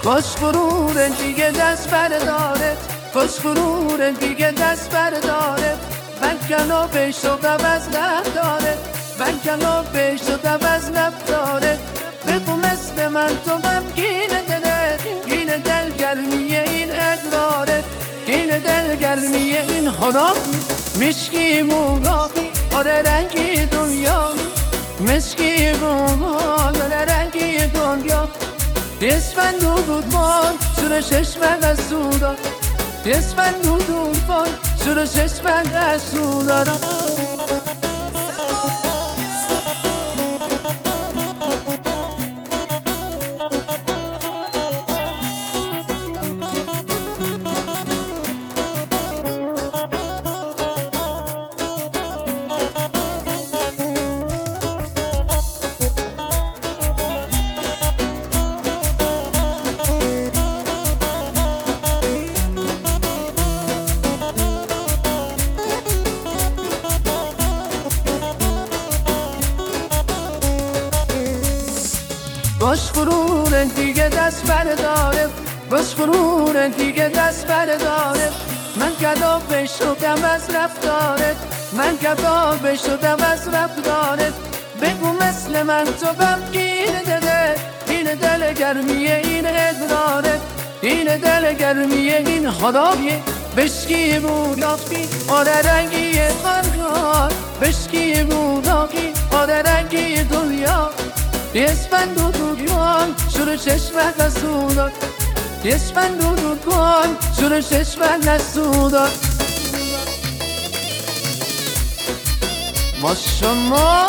خوش غرور دیگه دست برداره، خوش غرور دیگه دست برداره. من کلا بهش و عوض نداره، من کلا بهش و عوض نداره. بگو مثل من تو غمگین دله، این دلگرمی این ادراره، این دلگرمی این حالا مشکی مولا آره رنگی دنیا، مشکی مولا آره رنگی دنیا. اسفند و دودمان سر چشمم از سودا، اسفند و دودمان سر چشمم از سودا. باش غرور دیگه دست برداره، باش غرور دیگه دست برداره. من کبابش شدم از رفتارت، من کبابش شدم از رفتارت. بگو مثل من تو غمگین دله، این دل گرمی این ادراره، این دل گرمی این حالایه. بشکی بوداقی آره رنگی قرار، بشکی بوداقی آره رنگی دنیا. اسفند و دودمان شروع چشمت از سودا، اسفند و دودمان شروع چشمت از سودا. ما شما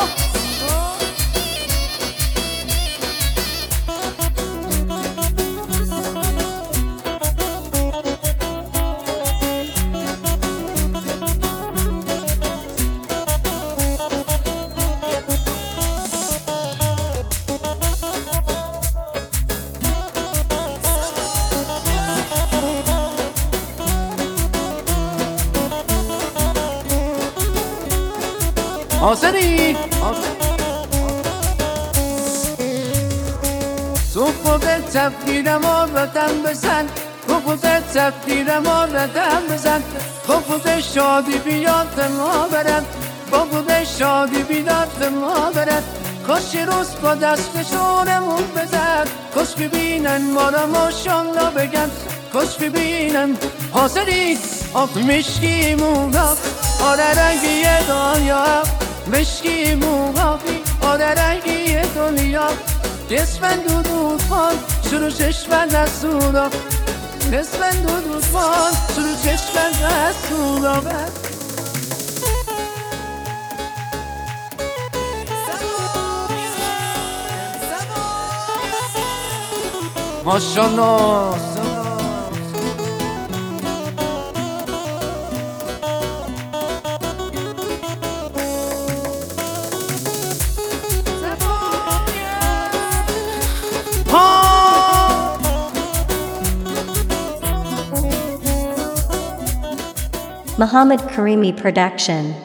حاضری تو خودت تفکیرم آردم بزن، تو خودت تفکیرم آردم بزن. با خودت شادی بیاد ما برد، با خودت شادی بیاد ما برد. کاش روز با دست شورمون بزد، کاش ببینن ما را ماشالله بگن، کاش ببینن. حاضری آب مشکی مولا آره رنگی دنیا، مشکی موهایی آره رنگی دنیا. اسفند و دودمان شروع چشمن از سودا، اسفند و دودمان شروع چشمن از سودا. ماشالله Muhammad Karimi Production.